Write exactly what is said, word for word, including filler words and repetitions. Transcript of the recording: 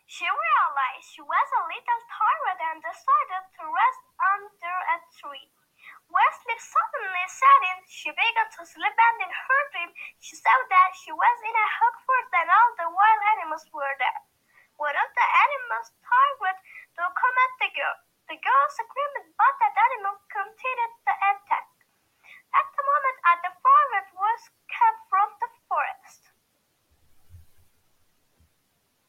She realized she was a little tired and decided to rest under a tree. When sleep suddenly set in, she began to sleep, and in her dream she saw that she was in a hog fort and all the wild animals were